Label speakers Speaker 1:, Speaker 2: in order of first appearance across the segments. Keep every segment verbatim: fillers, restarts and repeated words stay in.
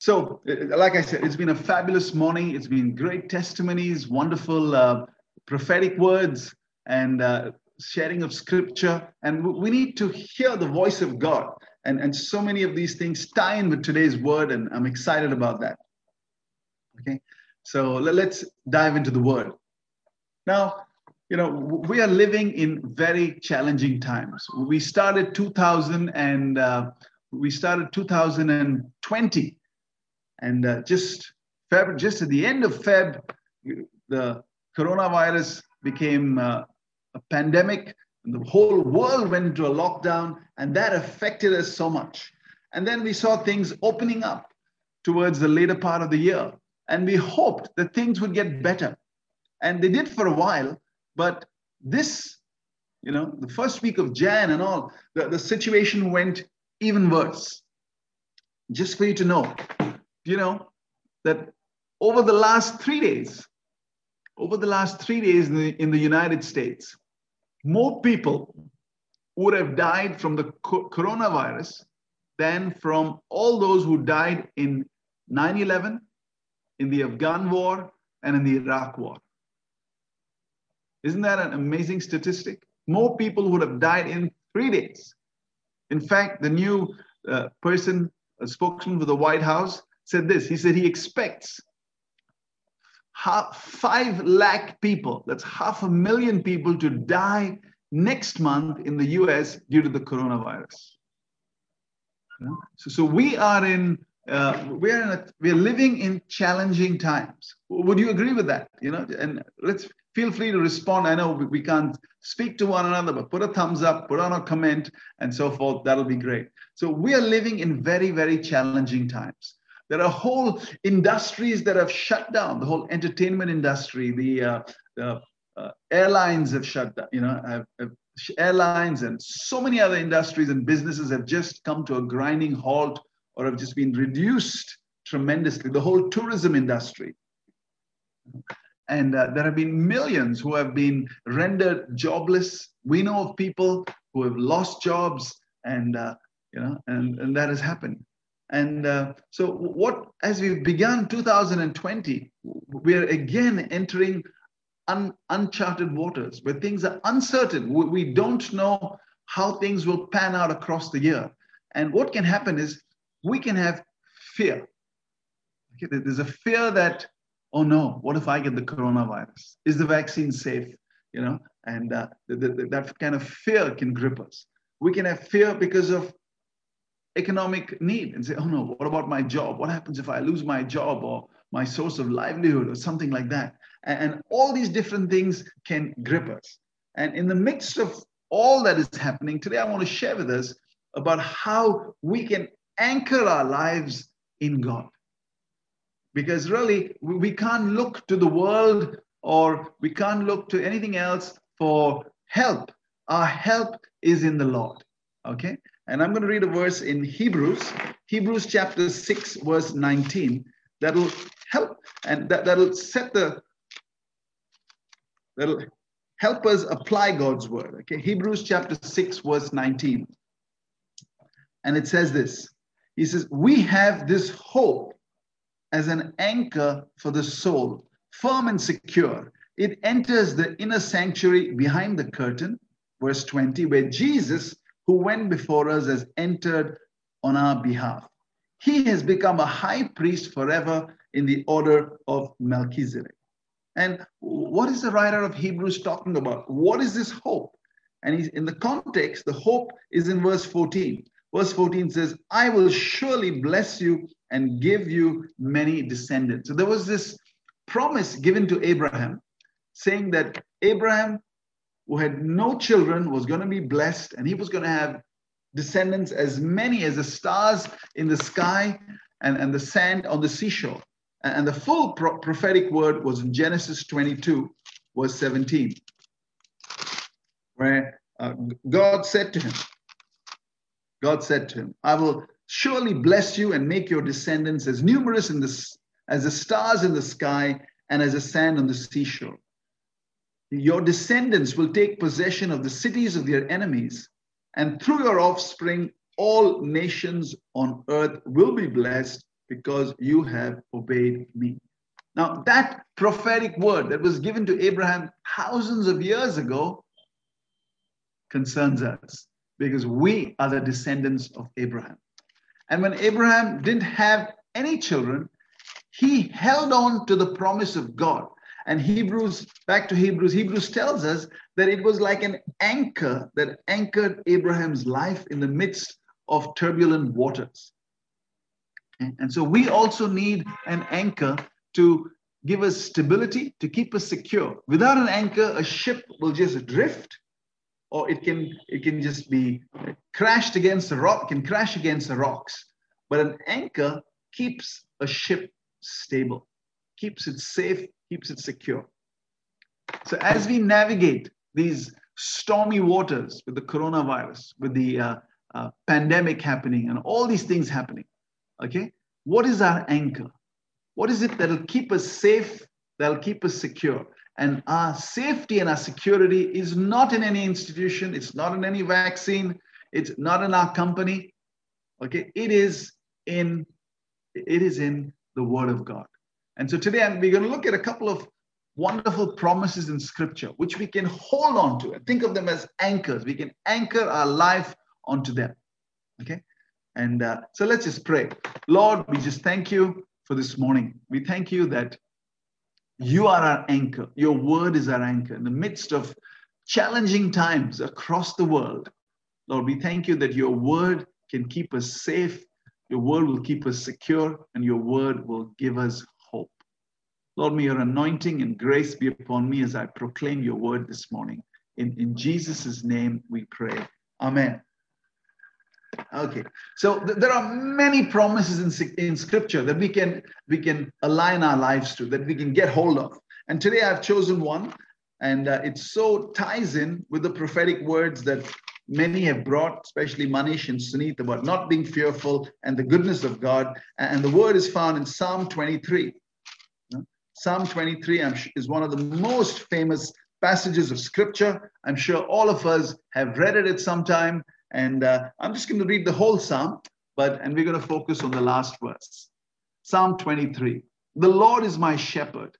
Speaker 1: So, uh, like I said, it's been a fabulous morning. It's been great testimonies, wonderful uh, prophetic words, and uh, sharing of scripture. And we need to hear the voice of God. And, and so many of these things tie in with today's word, and I'm excited about that. Okay, so let's dive into the word. Now, you know, we are living in very challenging times. We started two thousand and uh, we started two thousand twenty. And uh, just Feb, just at the end of Feb, the coronavirus became uh, a pandemic, and the whole world went into a lockdown, and that affected us so much. And then we saw things opening up towards the later part of the year, and we hoped that things would get better. And they did for a while, but this, you know, the first week of Jan and all, the, the situation went even worse. Just for you to know, you know, that over the last three days, over the last three days in the, in the United States, more people would have died from the coronavirus than from all those who died in nine eleven, in the Afghan war, and in the Iraq war. Isn't that an amazing statistic? More people would have died in three days. In fact, the new uh, person, a spokesman for the White House, said this. He said he expects half, five lakh people, that's half a million people, to die next month in the U S due to the coronavirus. You know? So, so we are in uh, we are in a, we are living in challenging times. Would you agree with that? You know, and let's feel free to respond. I know we, we can't speak to one another, but put a thumbs up, put on a comment, and so forth. That'll be great. So we are living in very, very challenging times. There are whole industries that have shut down. The whole entertainment industry, the, uh, the uh, airlines have shut down. You know, have, have airlines and so many other industries and businesses have just come to a grinding halt or have just been reduced tremendously. The whole tourism industry. And uh, there have been millions who have been rendered jobless. We know of people who have lost jobs, and uh, you know, and, and that has happened. And uh, so, what as we began two thousand twenty, we are again entering un, uncharted waters where things are uncertain. We, we don't know how things will pan out across the year. And what can happen is we can have fear. Okay, there's a fear that, oh no, what if I get the coronavirus? Is the vaccine safe? You know, and uh, the, the, that kind of fear can grip us. We can have fear because of economic need and say, oh no, what about my job? What happens if I lose my job or my source of livelihood or something like that? And, and all these different things can grip us. And in the midst of all that is happening, today I want to share with us about how we can anchor our lives in God. Because really, we can't look to the world or we can't look to anything else for help. Our help is in the Lord. Okay? And I'm going to read a verse in Hebrews, Hebrews chapter six, verse nineteen. That'll help and that, that'll set the, that'll help us apply God's word. Okay? Hebrews chapter six, verse nineteen. And it says this. He says, we have this hope as an anchor for the soul, firm and secure. It enters the inner sanctuary behind the curtain, verse twenty, where Jesus, who went before us, has entered on our behalf. He has become a high priest forever in the order of Melchizedek. And what is the writer of Hebrews talking about? What is this hope? And he's, in the context, the hope is in verse fourteen. Verse fourteen says, I will surely bless you and give you many descendants. So there was this promise given to Abraham saying that Abraham, who had no children, was going to be blessed and he was going to have descendants as many as the stars in the sky and, and the sand on the seashore. And the full pro prophetic word was in Genesis twenty-two, verse seventeen, where uh, God said to him, God said to him, I will surely bless you and make your descendants as numerous in the, as the stars in the sky and as the sand on the seashore. Your descendants will take possession of the cities of their enemies, and through your offspring, all nations on earth will be blessed because you have obeyed me. Now, that prophetic word that was given to Abraham thousands of years ago concerns us because we are the descendants of Abraham. And when Abraham didn't have any children, he held on to the promise of God. And Hebrews, back to Hebrews, Hebrews tells us that it was like an anchor that anchored Abraham's life in the midst of turbulent waters. And so we also need an anchor to give us stability, to keep us secure. Without an anchor, a ship will just drift, or it can, it can just be crashed against the rock, can crash against the rocks. But an anchor keeps a ship stable, keeps it safe, keeps it secure. So as we navigate these stormy waters with the coronavirus, with the uh, uh, pandemic happening and all these things happening, okay, what is our anchor? What is it that'll keep us safe, that'll keep us secure? And our safety and our security is not in any institution, it's not in any vaccine, it's not in our company, okay? It is in, it is in the Word of God. And so today we're going to look at a couple of wonderful promises in Scripture, which we can hold on to and think of them as anchors. We can anchor our life onto them, okay? And uh, so let's just pray. Lord, we just thank you for this morning. We thank you that you are our anchor. Your word is our anchor in the midst of challenging times across the world. Lord, we thank you that your word can keep us safe. Your word will keep us secure, and your word will give us hope. Lord, may your anointing and grace be upon me as I proclaim your word this morning. In, in Jesus' name we pray. Amen. Okay, so th there are many promises in, in Scripture that we can, we can align our lives to, that we can get hold of. And today I've chosen one, and uh, it so ties in with the prophetic words that many have brought, especially Manish and Sunit, about not being fearful and the goodness of God. And the word is found in Psalm twenty-three. Psalm twenty-three is one of the most famous passages of Scripture. I'm sure all of us have read it at some time. And uh, I'm just going to read the whole Psalm, but and we're going to focus on the last verse. Psalm twenty-three. The Lord is my shepherd.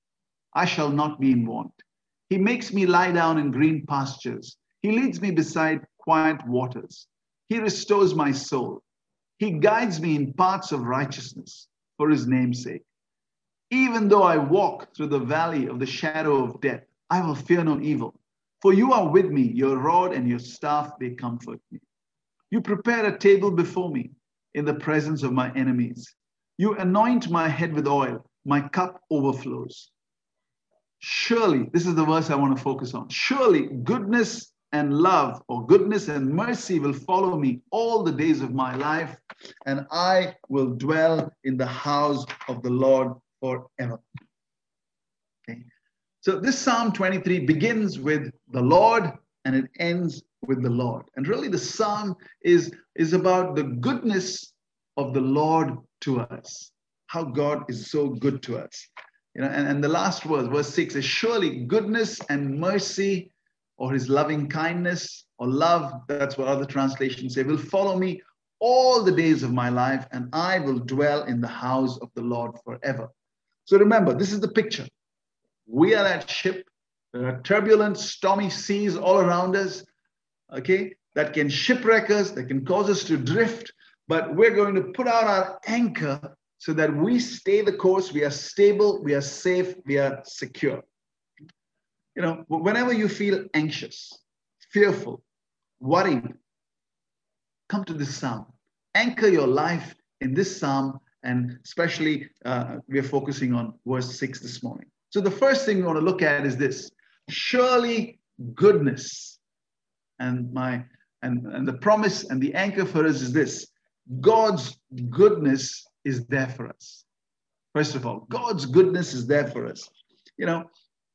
Speaker 1: I shall not be in want. He makes me lie down in green pastures. He leads me beside quiet waters. He restores my soul. He guides me in paths of righteousness for his name's sake. Even though I walk through the valley of the shadow of death, I will fear no evil. For you are with me, your rod and your staff, they comfort me. You prepare a table before me in the presence of my enemies. You anoint my head with oil, my cup overflows. Surely, this is the verse I want to focus on. Surely goodness and love, or goodness and mercy, will follow me all the days of my life, and I will dwell in the house of the Lord forever. Okay. So this Psalm twenty-three begins with the Lord and it ends with the Lord. And really the Psalm is, is about the goodness of the Lord to us. How God is so good to us. You know, and, and the last verse, verse six, is surely goodness and mercy, or his loving kindness or love, that's what other translations say, will follow me all the days of my life, and I will dwell in the house of the Lord forever. So remember, this is the picture. We are that ship. There are turbulent, stormy seas all around us, okay, that can shipwreck us, that can cause us to drift, but we're going to put out our anchor so that we stay the course, we are stable, we are safe, we are secure. You know, whenever you feel anxious, fearful, worried, come to this Psalm. Anchor your life in this Psalm, and especially uh, we're focusing on verse six this morning. So the first thing we want to look at is this: surely goodness. And my and, and the promise and the anchor for us is this: God's goodness is there for us. First of all, God's goodness is there for us. You know,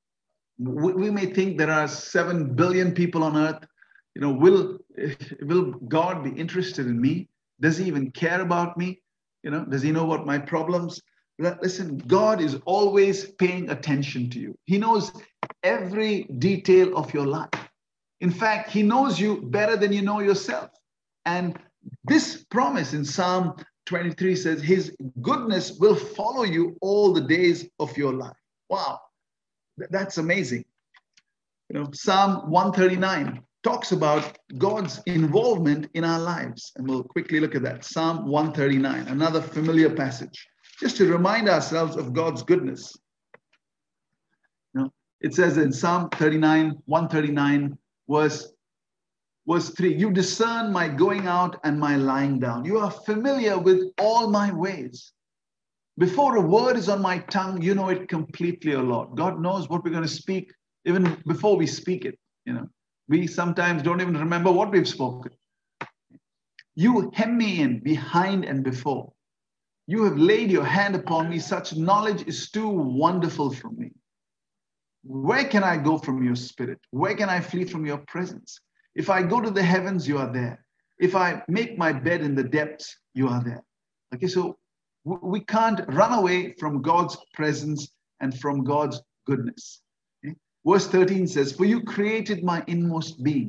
Speaker 1: we, we may think there are seven billion people on earth. You know, will, will God be interested in me? Does he even care about me? You know, does he know what my problems? Listen, God is always paying attention to you. He knows every detail of your life. In fact, he knows you better than you know yourself. And this promise in Psalm twenty-three says, his goodness will follow you all the days of your life. Wow, that's amazing. You know, Psalm one thirty-nine talks about God's involvement in our lives. And we'll quickly look at that. Psalm one thirty-nine, another familiar passage, just to remind ourselves of God's goodness. You know, it says in Psalm thirty-nine, one thirty-nine, verse, verse three, you discern my going out and my lying down. You are familiar with all my ways. Before a word is on my tongue, you know it completely, O Lord. God knows what we're going to speak even before we speak it. You know, we sometimes don't even remember what we've spoken. You hem me in behind and before. You have laid your hand upon me. Such knowledge is too wonderful for me. Where can I go from your spirit? Where can I flee from your presence? If I go to the heavens, you are there. If I make my bed in the depths, you are there. Okay, so we can't run away from God's presence and from God's goodness. Okay? Verse thirteen says, for you created my inmost being.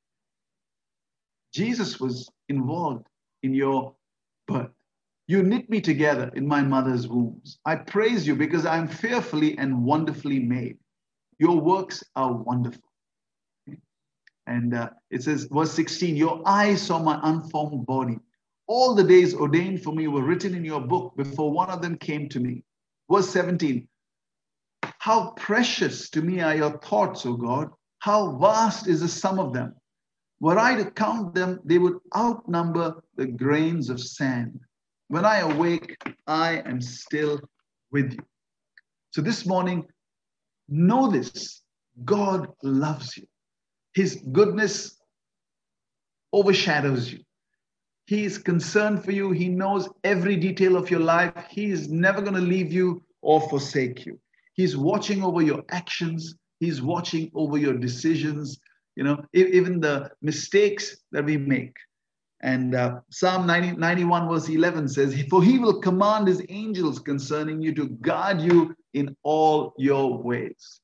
Speaker 1: Jesus was involved in your birth. You knit me together in my mother's wombs. I praise you because I am fearfully and wonderfully made. Your works are wonderful. Okay? And uh, it says, verse sixteen, your eyes saw my unformed body. All the days ordained for me were written in your book before one of them came to me. Verse seventeen, how precious to me are your thoughts, O God. How vast is the sum of them. Were I to count them, they would outnumber the grains of sand. When I awake, I am still with you. So this morning, know this, God loves you. His goodness overshadows you. He is concerned for you. He knows every detail of your life. He is never going to leave you or forsake you. He's watching over your actions. He's watching over your decisions, you know, even the mistakes that we make. And uh, Psalm ninety, ninety-one verse eleven says, for he will command his angels concerning you to guard you in all your ways.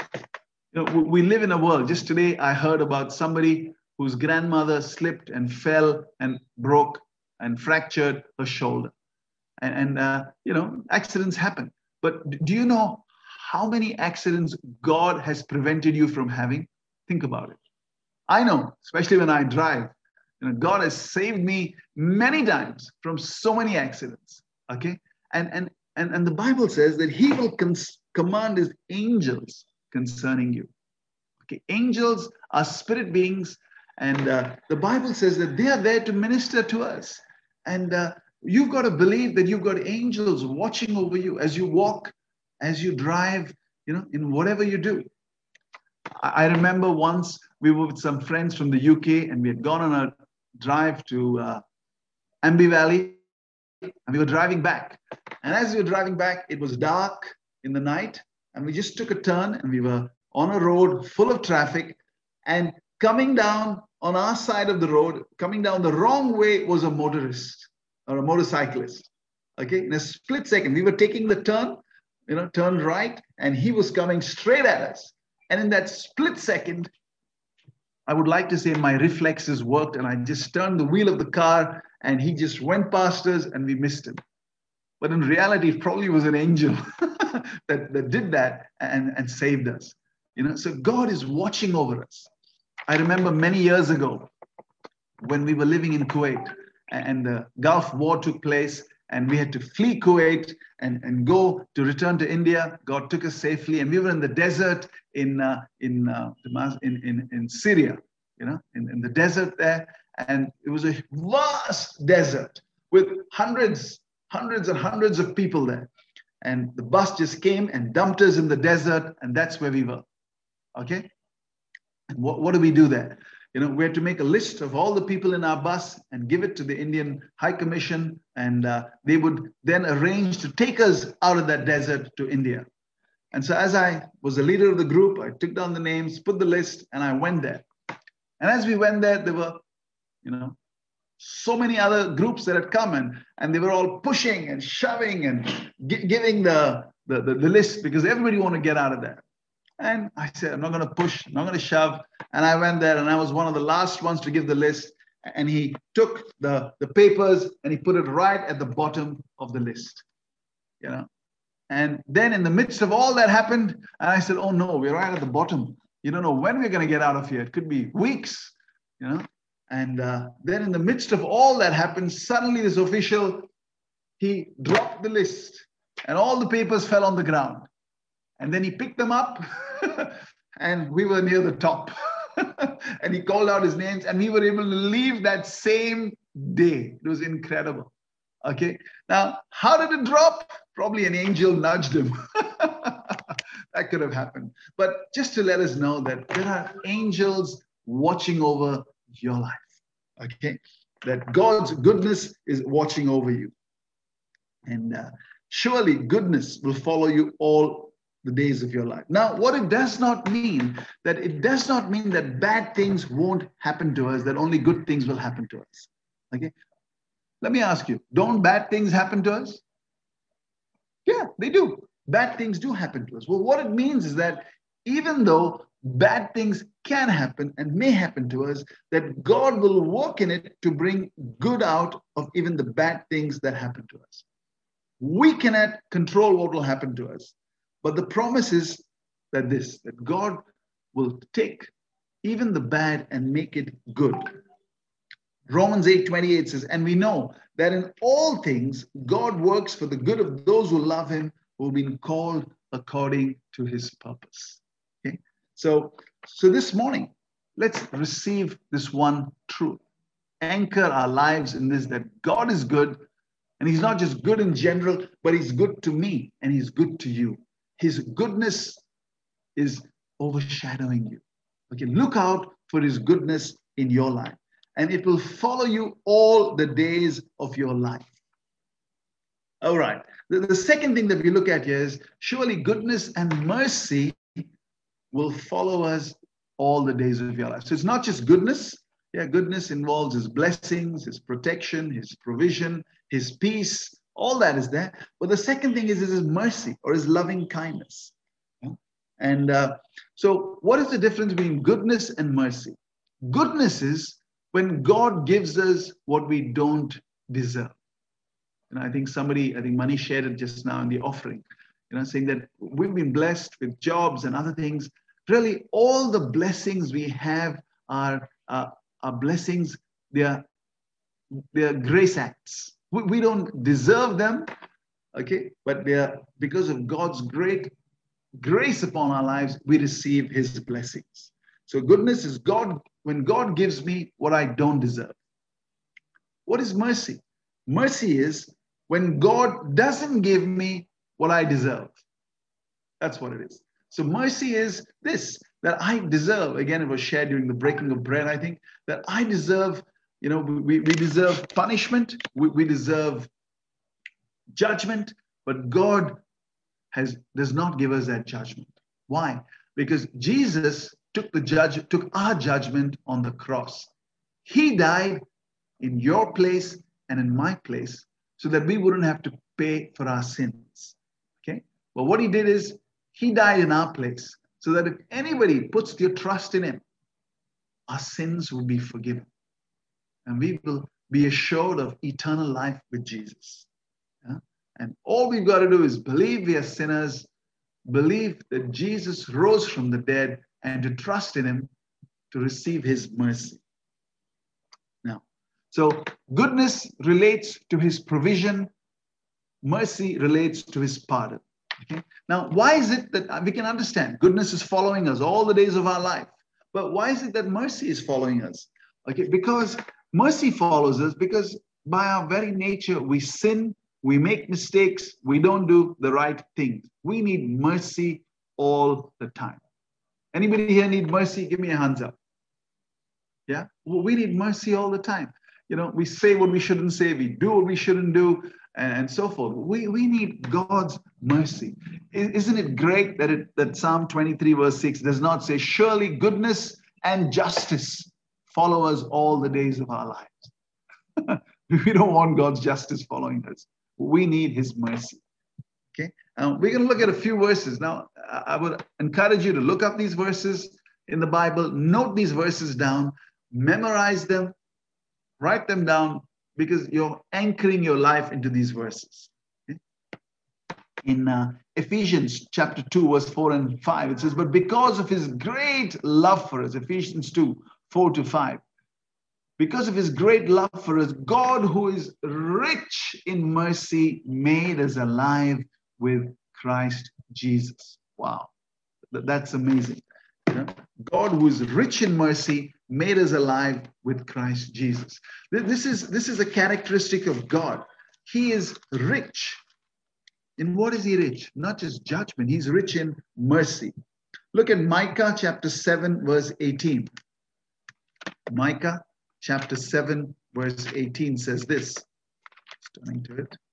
Speaker 1: You know, we live in a world. Just today, I heard about somebody whose grandmother slipped and fell and broke and fractured her shoulder. And, and uh, you know, accidents happen. But do you know how many accidents God has prevented you from having? Think about it. I know, especially when I drive, you know, God has saved me many times from so many accidents. Okay. And, and, and, and the Bible says that he will cons- command his angels concerning you. Okay. Angels are spirit beings. And uh, the Bible says that they are there to minister to us. And uh, you've got to believe that you've got angels watching over you as you walk, as you drive, you know, in whatever you do. I, I remember once we were with some friends from the U K and we had gone on a drive to uh, Amby Valley and we were driving back. And as we were driving back, it was dark in the night and we just took a turn and we were on a road full of traffic. And coming down on our side of the road, coming down the wrong way was a motorist or a motorcyclist. Okay, in a split second, we were taking the turn, you know, turned right, and he was coming straight at us. And in that split second, I would like to say my reflexes worked and I just turned the wheel of the car and he just went past us and we missed him. But in reality, it probably was an angel that, that did that and, and saved us. You know, so God is watching over us. I remember many years ago when we were living in Kuwait and the Gulf War took place and we had to flee Kuwait and, and go to return to India. God took us safely and we were in the desert in, uh, in, uh, in, in, in Syria, you know, in, in the desert there. And it was a vast desert with hundreds, hundreds and hundreds of people there. And the bus just came and dumped us in the desert and that's where we were. Okay. And what, what do we do there? You know, we had to make a list of all the people in our bus and give it to the Indian High Commission. And uh, they would then arrange to take us out of that desert to India. And so as I was the leader of the group, I took down the names, put the list, and I went there. And as we went there, there were, you know, so many other groups that had come and, and they were all pushing and shoving and gi- giving the, the, the, the list because everybody wanted to get out of there. And I said, I'm not going to push, I'm not going to shove. And I went there and I was one of the last ones to give the list. And he took the, the papers and he put it right at the bottom of the list. You know, and then in the midst of all that happened, and I said, oh no, we're right at the bottom. You don't know when we're going to get out of here. It could be weeks, you know. And uh, then in the midst of all that happened, suddenly this official, he dropped the list and all the papers fell on the ground. And then he picked them up and we were near the top. And he called out his names and we were able to leave that same day. It was incredible. Okay. Now, how did it drop? Probably an angel nudged him. That could have happened. But just to let us know that there are angels watching over your life. Okay. That God's goodness is watching over you. And uh, surely goodness will follow you all the days of your life. Now, what it does not mean, that it does not mean that bad things won't happen to us, that only good things will happen to us. Okay. Let me ask you, don't bad things happen to us? Yeah, they do. Bad things do happen to us. Well, what it means is that even though bad things can happen and may happen to us, that God will work in it to bring good out of even the bad things that happen to us. We cannot control what will happen to us. But the promise is that this, that God will take even the bad and make it good. Romans eight twenty-eight says, and we know that in all things, God works for the good of those who love him, who have been called according to his purpose. Okay. So, so this morning, let's receive this one truth. Anchor our lives in this, that God is good. And he's not just good in general, but he's good to me and he's good to you. His goodness is overshadowing you. Okay. Look out for his goodness in your life. And it will follow you all the days of your life. All right. The, the second thing that we look at here is surely goodness and mercy will follow us all the days of your life. So it's not just goodness. Yeah, goodness involves his blessings, his protection, his provision, his peace. All that is there. But the second thing is, is his mercy or his loving kindness. And uh, so what is the difference between goodness and mercy? Goodness is when God gives us what we don't deserve. And I think somebody, I think Mani shared it just now in the offering, you know, saying that we've been blessed with jobs and other things. Really, all the blessings we have are, uh, are blessings. They are, they are grace acts. We, we don't deserve them, okay? But they are, because of God's great grace upon our lives, we receive his blessings. So goodness is God, when God gives me what I don't deserve. What is mercy? Mercy is when God doesn't give me what I deserve. That's what it is. So mercy is this, that I deserve. Again, it was shared during the breaking of bread, I think, that I deserve, you know, we, we deserve punishment, we, we deserve judgment, but God has does not give us that judgment. Why? Because Jesus took the judge, took our judgment on the cross. He died in your place and in my place so that we wouldn't have to pay for our sins. Okay? But what he did is he died in our place so that if anybody puts their trust in him, our sins will be forgiven. And we will be assured of eternal life with Jesus. Yeah? And all we've got to do is believe we are sinners, believe that Jesus rose from the dead, and to trust in him to receive his mercy. Now, so goodness relates to his provision, mercy relates to his pardon. Okay? Now, why is it that we can understand goodness is following us all the days of our life? But why is it that mercy is following us? Okay, because mercy follows us because by our very nature we sin, we make mistakes, we don't do the right things. We need mercy all the time. Anybody here need mercy? Give me a hands up. Yeah, well, we need mercy all the time. You know, we say what we shouldn't say, we do what we shouldn't do, and, and so forth. We, we need God's mercy. Isn't it great that, it, that Psalm twenty-three verse six does not say, surely goodness and justice follow us all the days of our lives. We don't want God's justice following us. We need his mercy. Okay, um, we're going to look at a few verses. Now, I would encourage you to look up these verses in the Bible, note these verses down, memorize them, Write them down because you're anchoring your life into these verses. Okay? In uh, Ephesians chapter two, verse four and five, it says, but because of his great love for us, Ephesians two, four to five, because of his great love for us, God, who is rich in mercy, made us alive with Christ Jesus. Wow, that's amazing. You know? God, who is rich in mercy, made us alive with Christ Jesus. This is, this is a characteristic of God. He is rich. In what is he rich? Not just judgment. He's rich in mercy. Look at Micah chapter seven, verse eighteen. Micah chapter seven, verse eighteen says this. Just turning to it.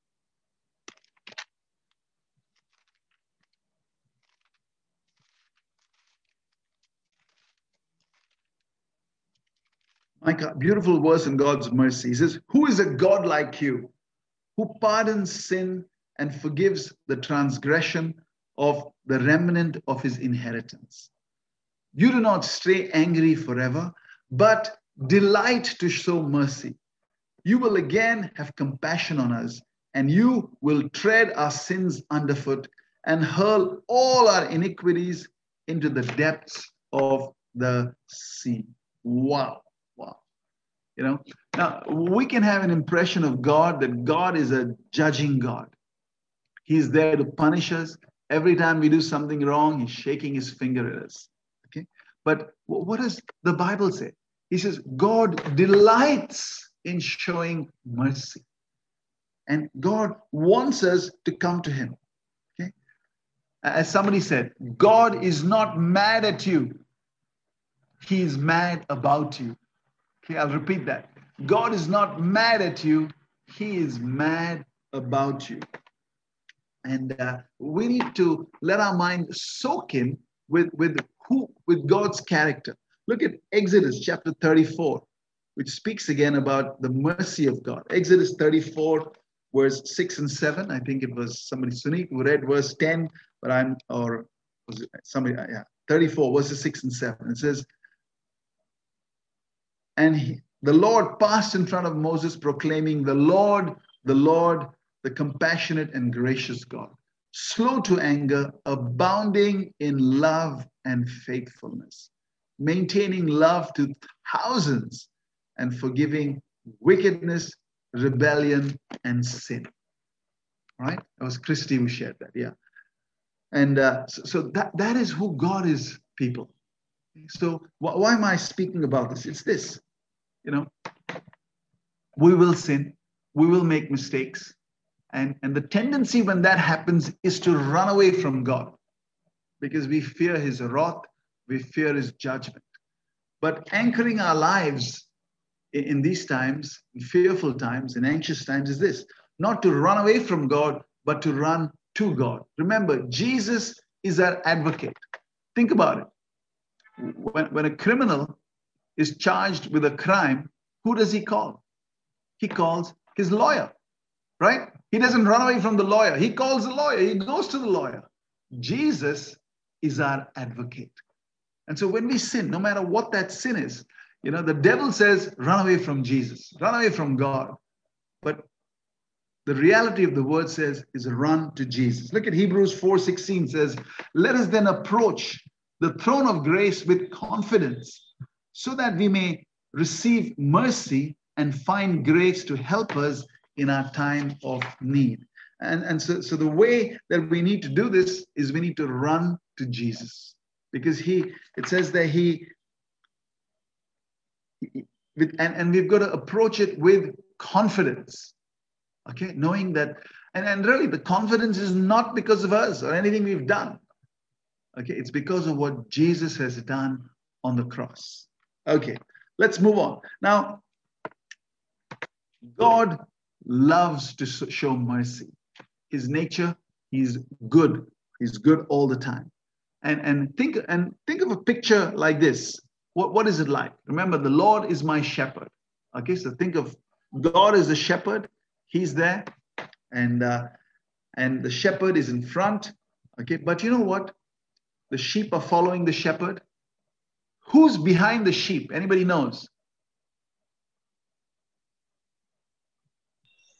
Speaker 1: Micah, beautiful verse in God's mercy. He says, who is a God like you, who pardons sin and forgives the transgression of the remnant of his inheritance? You do not stay angry forever, but delight to show mercy. You will again have compassion on us, and you will tread our sins underfoot and hurl all our iniquities into the depths of the sea. Wow. Wow. You know, now we can have an impression of God that God is a judging God. He's there to punish us. Every time we do something wrong, he's shaking his finger at us. Okay. But what does the Bible say? He says, God delights in showing mercy. And God wants us to come to him. Okay. As somebody said, God is not mad at you. He is mad about you. Okay, I'll repeat that. God is not mad at you. He is mad about you. And uh, we need to let our mind soak in with, with who, with God's character. Look at Exodus chapter thirty-four, which speaks again about the mercy of God. Exodus thirty-four, verse six and seven. I think it was somebody, Suneet, who read verse ten, but I'm, or was it somebody, yeah, thirty-four, verses six and seven. It says, and he, the Lord passed in front of Moses, proclaiming, the Lord, the Lord, the compassionate and gracious God, slow to anger, abounding in love and faithfulness, maintaining love to thousands, and forgiving wickedness, rebellion, and sin. Right? That was Christy who shared that, yeah. And uh, so, so that, that is who God is, people. So wh why am I speaking about this? It's this. You know, we will sin, we will make mistakes, and, and the tendency when that happens is to run away from God because we fear his wrath, we fear his judgment. But anchoring our lives in, in these times, in fearful times, in anxious times, is this: not to run away from God, but to run to God. Remember, Jesus is our advocate. Think about it. When, when a criminal is charged with a crime, who does he call? He calls his lawyer, right? He doesn't run away from the lawyer. He calls the lawyer. He goes to the lawyer. Jesus is our advocate. And so when we sin, no matter what that sin is, you know, the devil says, run away from Jesus, run away from God. But the reality of the word says is run to Jesus. Look at Hebrews four sixteen says, let us then approach the throne of grace with confidence, so that we may receive mercy and find grace to help us in our time of need. And, and so, so the way that we need to do this is we need to run to Jesus. Because he, it says that he, he with, and, and we've got to approach it with confidence. Okay, knowing that, and, and really the confidence is not because of us or anything we've done. Okay, it's because of what Jesus has done on the cross. Okay, let's move on. Now, God loves to show mercy. His nature, he's good. He's good all the time. And, and, think, and think of a picture like this. What, what is it like? Remember, the Lord is my shepherd. Okay, so think of God as a shepherd. He's there. And, uh, and the shepherd is in front. Okay, but you know what? The sheep are following the shepherd. Who's behind the sheep? Anybody knows?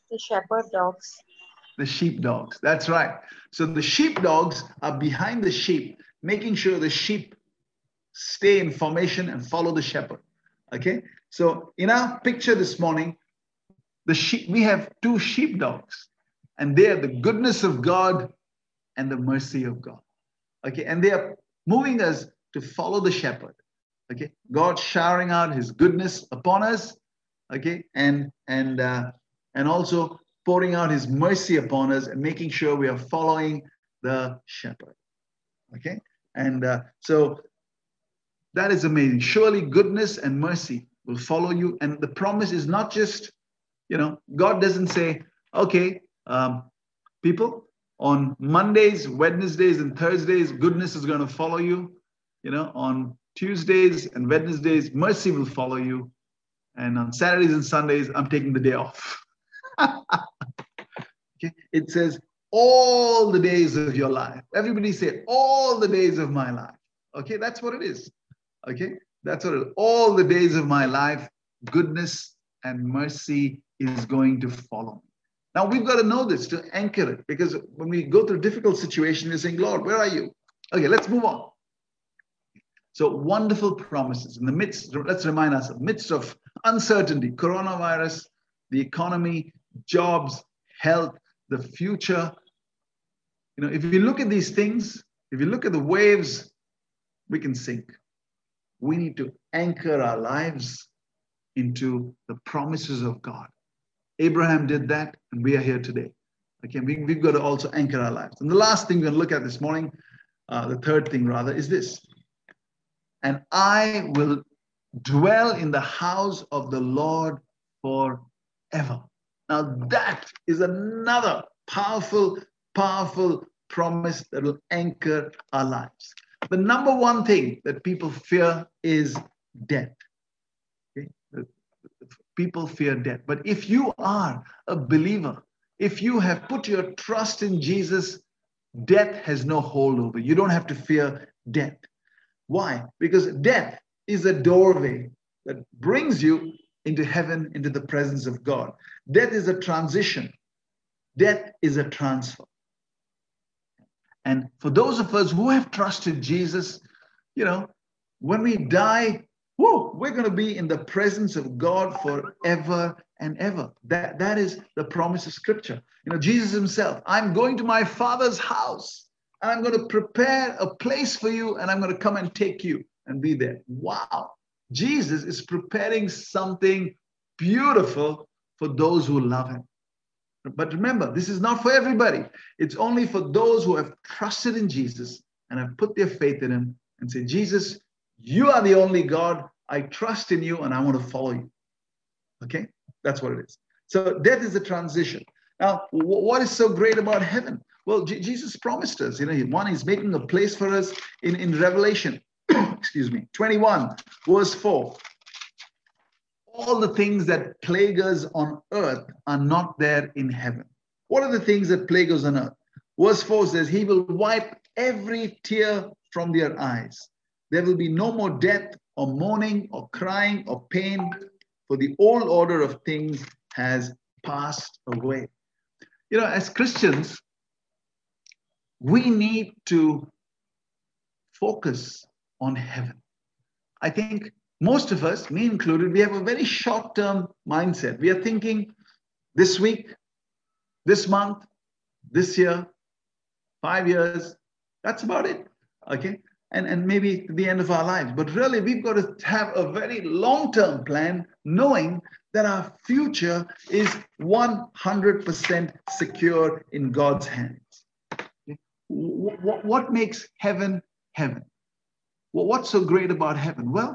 Speaker 2: The shepherd dogs.
Speaker 1: The sheepdogs. That's right. So the sheepdogs are behind the sheep, making sure the sheep stay in formation and follow the shepherd. Okay. So in our picture this morning, the sheep, we have two sheepdogs, and they are the goodness of God and the mercy of God. Okay. And they are moving us to follow the shepherd. Okay. God showering out his goodness upon us. Okay. And, and, uh, and also pouring out his mercy upon us and making sure we are following the shepherd. Okay. And uh, so that is amazing. Surely goodness and mercy will follow you. And the promise is not just, you know, God doesn't say, okay, um, people, on Mondays, Wednesdays, and Thursdays, goodness is going to follow you. You know, on Tuesdays and Wednesdays, mercy will follow you. And on Saturdays and Sundays, I'm taking the day off. Okay? It says, all the days of your life. Everybody say, all the days of my life. Okay, that's what it is. Okay, that's what it is. All the days of my life, goodness and mercy is going to follow me. Now, we've got to know this to anchor it, because when we go through difficult situations, we're saying, Lord, where are you? Okay, let's move on. So wonderful promises in the midst, let's remind ourselves, midst of uncertainty, coronavirus, the economy, jobs, health, the future. You know, if you look at these things, if you look at the waves, we can sink. We need to anchor our lives into the promises of God. Abraham did that, and we are here today. Okay, we, we've got to also anchor our lives. And the last thing we're going to look at this morning, uh, the third thing rather, is this. And I will dwell in the house of the Lord forever. Now that is another powerful, powerful promise that will anchor our lives. The number one thing that people fear is death. Okay? People fear death. But if you are a believer, if you have put your trust in Jesus, death has no hold over you. You don't have to fear death. Why? Because death is a doorway that brings you into heaven, into the presence of God. Death is a transition. Death is a transfer. And for those of us who have trusted Jesus, you know, when we die, whoo, we're going to be in the presence of God forever and ever. That, that is the promise of Scripture. You know, Jesus himself, I'm going to my Father's house, and I'm going to prepare a place for you, and I'm going to come and take you and be there. Wow. Jesus is preparing something beautiful for those who love him. But remember, this is not for everybody. It's only for those who have trusted in Jesus and have put their faith in him and say, Jesus, you are the only God. I trust in you and I want to follow you. Okay? That's what it is. So death is a transition. Now, what is so great about heaven? Well, J- Jesus promised us, you know, one, he's making a place for us in, in Revelation, excuse me, twenty-one, verse four. All the things that plague us on earth are not there in heaven. What are the things that plague us on earth? Verse four says, he will wipe every tear from their eyes. There will be no more death or mourning or crying or pain, for the old order of things has passed away. You know, as Christians, we need to focus on heaven. I think most of us, me included, we have a very short-term mindset. We are thinking this week, this month, this year, five years, that's about it, okay? And, and maybe the end of our lives. But really, we've got to have a very long-term plan, knowing that our future is one hundred percent secure in God's hands. Okay? What, what makes heaven heaven? Well, what's so great about heaven? Well,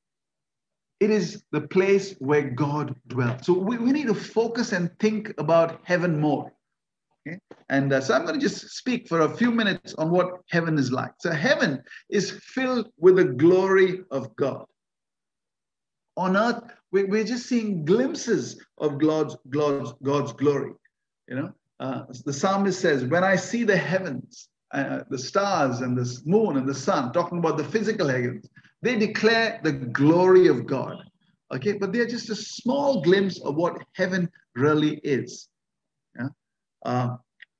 Speaker 1: it is the place where God dwells. So we, we need to focus and think about heaven more. Okay? And uh, so I'm going to just speak for a few minutes on what heaven is like. So heaven is filled with the glory of God. On earth, we, we're just seeing glimpses of God's, God's, God's glory. You know, uh, the psalmist says, when I see the heavens, uh, the stars and the moon and the sun, talking about the physical heavens, they declare the glory of God. Okay, but they're just a small glimpse of what heaven really is. Uh,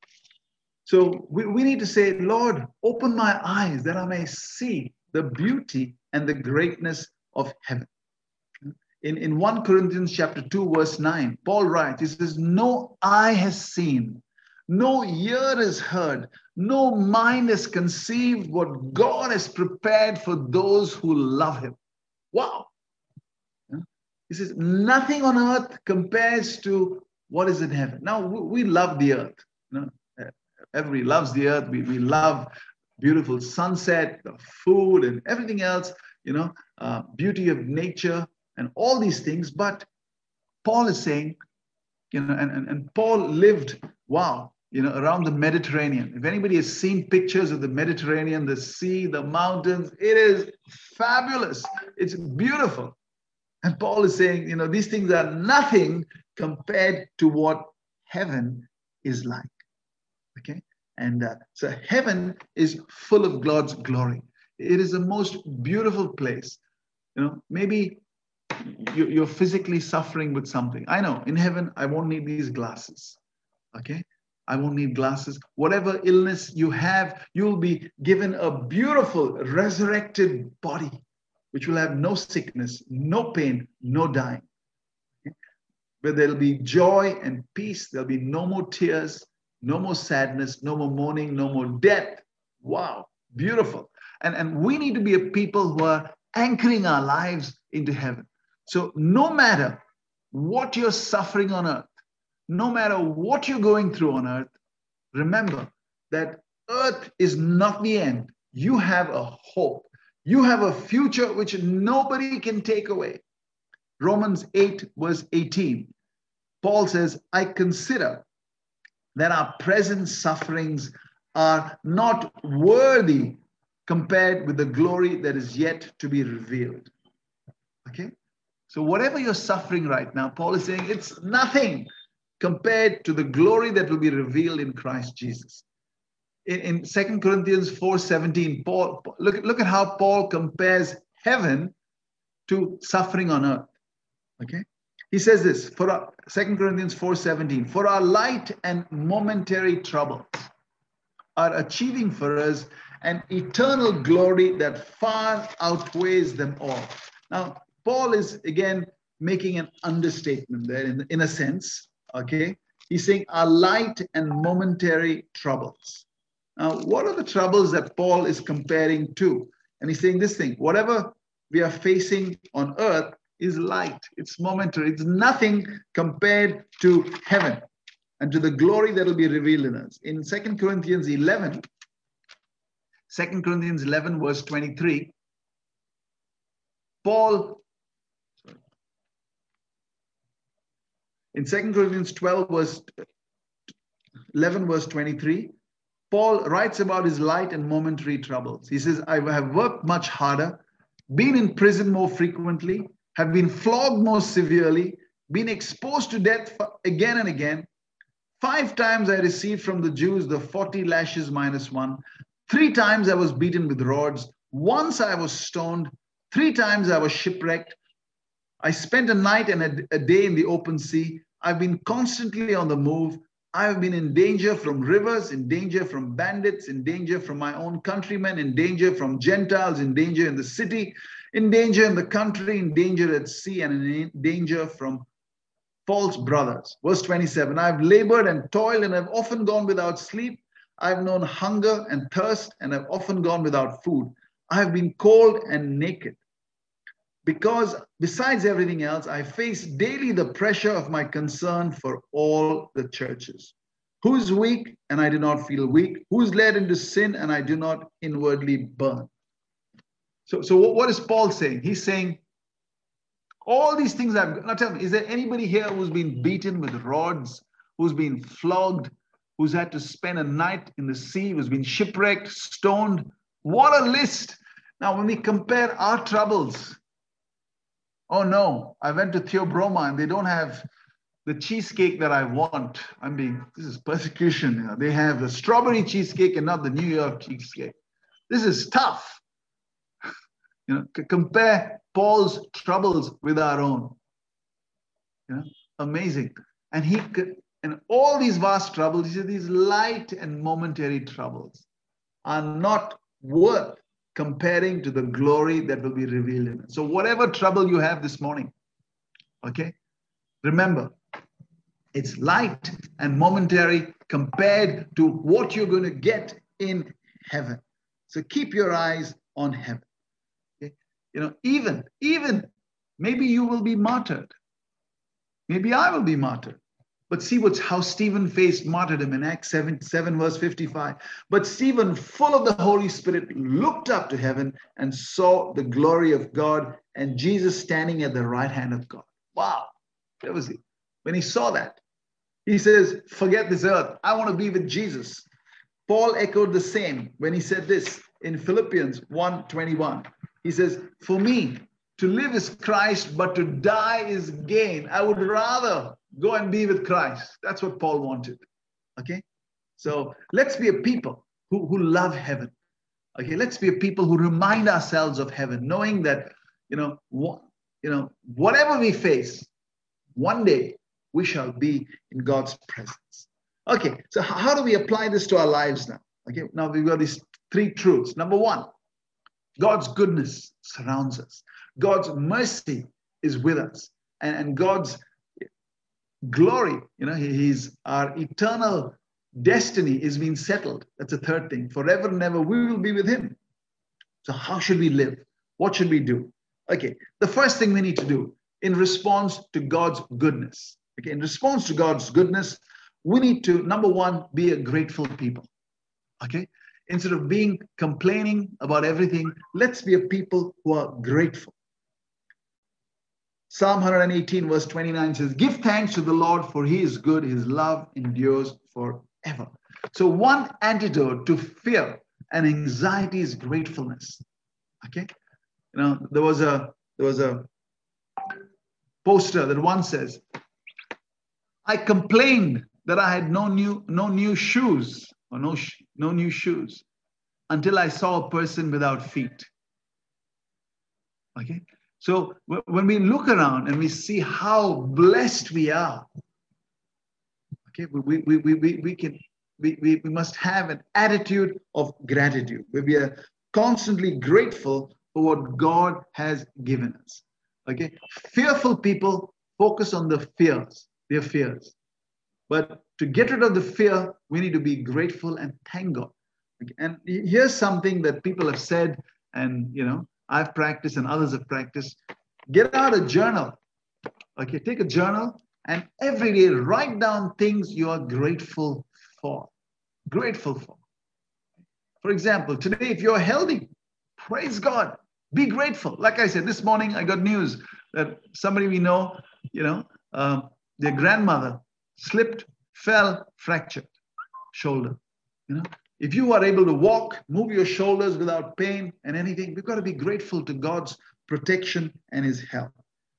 Speaker 1: so we, we need to say, Lord, open my eyes that I may see the beauty and the greatness of heaven. In, in First Corinthians chapter two, verse nine, Paul writes, he says, no eye has seen, no ear has heard, no mind has conceived what God has prepared for those who love him. Wow. He says, nothing on earth compares to what is in heaven. Now, we love the earth. You know? Everybody loves the earth. We, we love beautiful sunset, the food, and everything else, you know, uh, beauty of nature and all these things. But Paul is saying, you know, and, and, and Paul lived, wow, you know, around the Mediterranean. If anybody has seen pictures of the Mediterranean, the sea, the mountains, it is fabulous. It's beautiful. And Paul is saying, you know, these things are nothing compared to what heaven is like. Okay? And uh, so heaven is full of God's glory. It is the most beautiful place. You know, maybe you're physically suffering with something. I know in heaven, I won't need these glasses. Okay? I won't need glasses. Whatever illness you have, you'll be given a beautiful resurrected body, which will have no sickness, no pain, no dying. Okay? Where there'll be joy and peace. There'll be no more tears, no more sadness, no more mourning, no more death. Wow, beautiful. And, and we need to be a people who are anchoring our lives into heaven. So no matter what you're suffering on earth, no matter what you're going through on earth, remember that earth is not the end. You have a hope. You have a future which nobody can take away. Romans eight, verse eighteen. Paul says, I consider that our present sufferings are not worthy compared with the glory that is yet to be revealed. Okay? So whatever you're suffering right now, Paul is saying it's nothing compared to the glory that will be revealed in Christ Jesus. In, in Second Corinthians four seventeen, Paul, look, look at how Paul compares heaven to suffering on earth. Okay? He says this, for our, Second Corinthians four seventeen, for our light and momentary troubles are achieving for us an eternal glory that far outweighs them all. Now, Paul is again making an understatement there in, in a sense. Okay, he's saying our light and momentary troubles. Now, what are the troubles that Paul is comparing to? And he's saying this thing, whatever we are facing on earth is light, it's momentary, it's nothing compared to heaven and to the glory that will be revealed in us. In Second Corinthians eleven, Second Corinthians eleven, verse twenty-three, Paul, sorry, in Second Corinthians twelve, verse eleven, verse twenty-three, Paul writes about his light and momentary troubles. He says, I have worked much harder, been in prison more frequently, have been flogged more severely, been exposed to death again and again. Five times I received from the Jews the forty lashes minus one. Three times I was beaten with rods. Once I was stoned. Three times I was shipwrecked. I spent a night and a, a day in the open sea. I've been constantly on the move. I've been in danger from rivers, in danger from bandits, in danger from my own countrymen, in danger from Gentiles, in danger in the city, in danger in the country, in danger at sea, and in danger from false brothers. Verse twenty-seven, I've labored and toiled and have often gone without sleep. I've known hunger and thirst and have often gone without food. I have been cold and naked. Because besides everything else, I face daily the pressure of my concern for all the churches. Who is weak and I do not feel weak? Who is led into sin and I do not inwardly burn? So, so what is Paul saying? He's saying, all these things I've, now tell me, is there anybody here who's been beaten with rods, who's been flogged, who's had to spend a night in the sea, who's been shipwrecked, stoned? What a list. Now, when we compare our troubles, oh no, I went to Theobroma and they don't have the cheesecake that I want. I mean, this is persecution. You know, they have the strawberry cheesecake and not the New York cheesecake. This is tough. You know, compare Paul's troubles with our own. You know, amazing. And he And all these vast troubles, he said, these light and momentary troubles are not worth comparing to the glory that will be revealed in us. So whatever trouble you have this morning, okay, remember, it's light and momentary compared to what you're going to get in heaven. So keep your eyes on heaven. Okay? You know, even, even maybe you will be martyred. Maybe I will be martyred. But see what's how Stephen faced martyrdom in Acts seven, seven verse fifty-five. But Stephen, full of the Holy Spirit, looked up to heaven and saw the glory of God and Jesus standing at the right hand of God. Wow. That was it. When he saw that, he says, forget this earth. I want to be with Jesus. Paul echoed the same when he said this in Philippians one twenty-one. He says, for me, to live is Christ, but to die is gain. I would rather go and be with Christ. That's what Paul wanted. Okay? So let's be a people who, who love heaven. Okay, let's be a people who remind ourselves of heaven, knowing that, you know, what, you know, whatever we face, one day we shall be in God's presence. Okay, so how do we apply this to our lives now? Okay, now we've got these three truths. Number one, God's goodness surrounds us. God's mercy is with us. And, and God's glory, you know, He's our eternal destiny is being settled. That's the third thing. Forever and ever, we will be with Him. So how should we live? What should we do? Okay, the first thing we need to do in response to God's goodness. Okay, in response to God's goodness, we need to, number one, be a grateful people. Okay, instead of being complaining about everything, let's be a people who are grateful. Psalm one eighteen verse twenty-nine says, give thanks to the Lord, for He is good. His love endures forever. So one antidote to fear and anxiety is gratefulness. Okay, you know, there was a there was a poster that one says, I complained that I had no new no new shoes or no no new shoes until I saw a person without feet. Okay, so when we look around and we see how blessed we are, okay, we we we we, we can we, we we must have an attitude of gratitude where we are constantly grateful for what God has given us. Okay, fearful people focus on the fears, their fears. But to get rid of the fear, we need to be grateful and thank God. Okay? And here's something that people have said, and you know, I've practiced and others have practiced. Get out a journal. Okay, take a journal and every day write down things you are grateful for. Grateful for. For example, today, if you're healthy, praise God. Be grateful. Like I said, this morning I got news that somebody we know, you know, um, their grandmother slipped, fell, fractured shoulder. You know, if you are able to walk, move your shoulders without pain and anything, we've got to be grateful to God's protection and His help.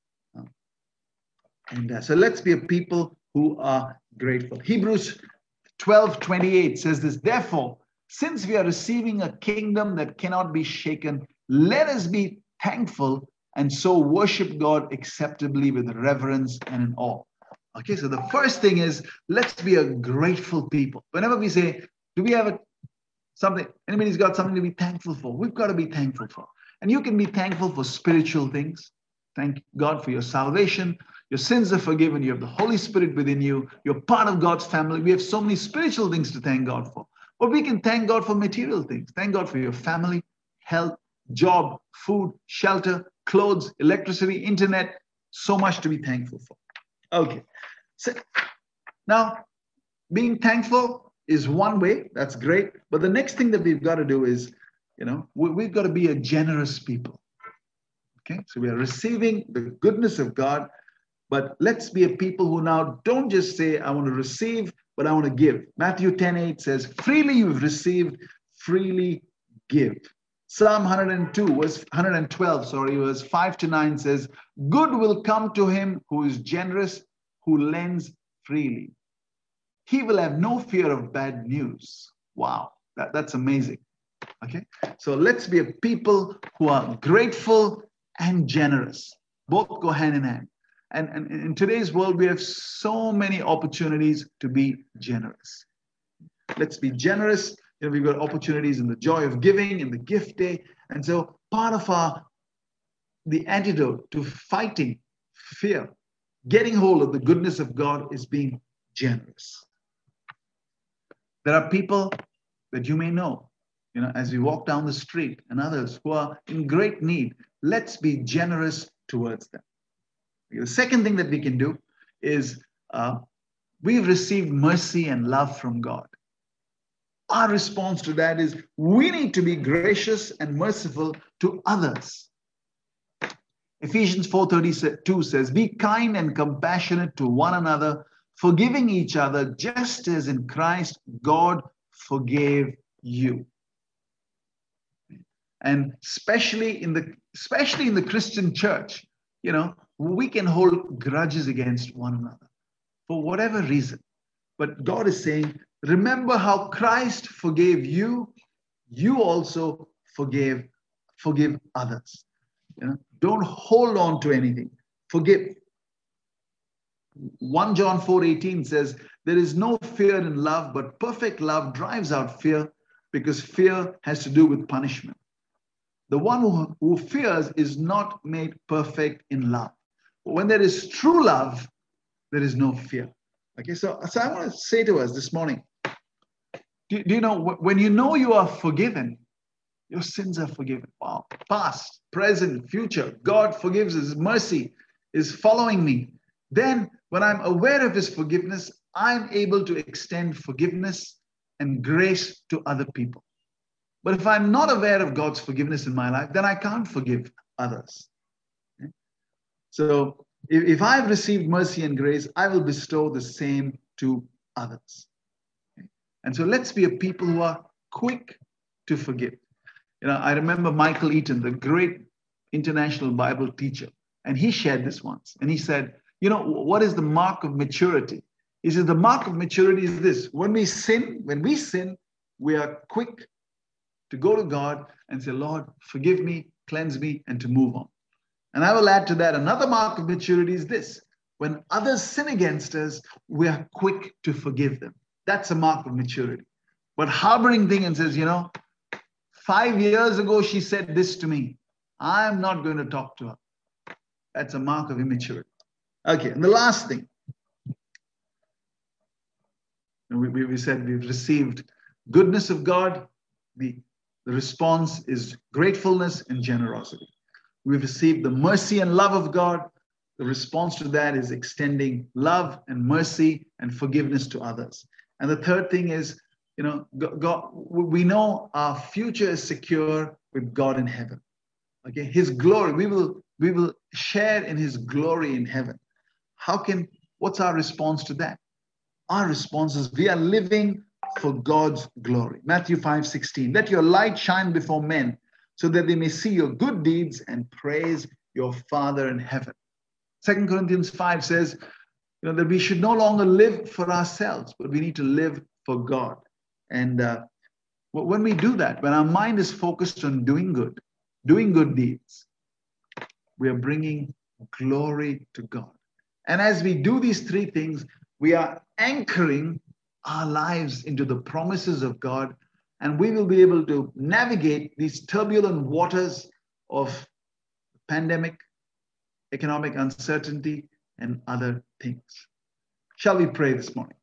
Speaker 1: And uh, so let's be a people who are grateful. Hebrews twelve twenty-eight says this, therefore, since we are receiving a kingdom that cannot be shaken, let us be thankful and so worship God acceptably with reverence and in awe. Okay, so the first thing is, let's be a grateful people. Whenever we say, do we have a, something, anybody's got something to be thankful for? We've got to be thankful for. And you can be thankful for spiritual things. Thank God for your salvation. Your sins are forgiven. You have the Holy Spirit within you. You're part of God's family. We have so many spiritual things to thank God for. But we can thank God for material things. Thank God for your family, health, job, food, shelter, clothes, electricity, internet. So much to be thankful for. Okay. So now, being thankful is one way. That's great. But the next thing that we've got to do is, you know, we, we've got to be a generous people. Okay. So we are receiving the goodness of God. But let's be a people who now don't just say, I want to receive, but I want to give. Matthew ten eight says, freely you've received, freely give. Psalm one oh two, verse one hundred twelve, sorry, verse five to nine says, good will come to him who is generous, who lends freely. He will have no fear of bad news. Wow, that, that's amazing. Okay, so let's be a people who are grateful and generous. Both go hand in hand. And, and in today's world, we have so many opportunities to be generous. Let's be generous. You know, we've got opportunities in the joy of giving, in the gift day. And so part of our, the antidote to fighting fear, getting hold of the goodness of God, is being generous. There are people that you may know, you know, as we walk down the street, and others who are in great need. Let's be generous towards them. The second thing that we can do is uh, we've received mercy and love from God. Our response to that is we need to be gracious and merciful to others. Ephesians four thirty-two says, be kind and compassionate to one another, forgiving each other, just as in Christ God forgave you. And especially in the especially in the Christian church, you know, we can hold grudges against one another for whatever reason. But God is saying, remember how Christ forgave you, you also forgave, forgive others. You know, don't hold on to anything. Forgive. First John four eighteen says, there is no fear in love, but perfect love drives out fear, because fear has to do with punishment. The one who, who fears is not made perfect in love. When there is true love, there is no fear. Okay, so, so I want to say to us this morning, do, do you know, when you know you are forgiven, your sins are forgiven. Wow. Past, present, future. God forgives us. His mercy is following me. Then, when I'm aware of His forgiveness, I'm able to extend forgiveness and grace to other people. But if I'm not aware of God's forgiveness in my life, then I can't forgive others. Okay? So, if, if I've received mercy and grace, I will bestow the same to others. Okay? And so, let's be a people who are quick to forgive. You know, I remember Michael Eaton, the great international Bible teacher, and he shared this once. And he said, you know, what is the mark of maturity? He said, the mark of maturity is this. When we sin, when we sin, we are quick to go to God and say, Lord, forgive me, cleanse me, and to move on. And I will add to that, another mark of maturity is this. When others sin against us, we are quick to forgive them. That's a mark of maturity. But harboring thing and says, you know, five years ago, she said this to me. I'm not going to talk to her. That's a mark of immaturity. Okay, and the last thing. We, we, we said we've received goodness of God. The, the response is gratefulness and generosity. We've received the mercy and love of God. The response to that is extending love and mercy and forgiveness to others. And the third thing is, you know, God, we know our future is secure with God in heaven. Okay, His glory, we will, we will share in His glory in heaven. How can, what's our response to that? Our response is we are living for God's glory. Matthew five sixteen, let your light shine before men so that they may see your good deeds and praise your Father in heaven. Second Corinthians five says, you know, that we should no longer live for ourselves, but we need to live for God. And uh, when we do that, when our mind is focused on doing good, doing good deeds, we are bringing glory to God. And as we do these three things, we are anchoring our lives into the promises of God, and we will be able to navigate these turbulent waters of pandemic, economic uncertainty, and other things. Shall we pray this morning?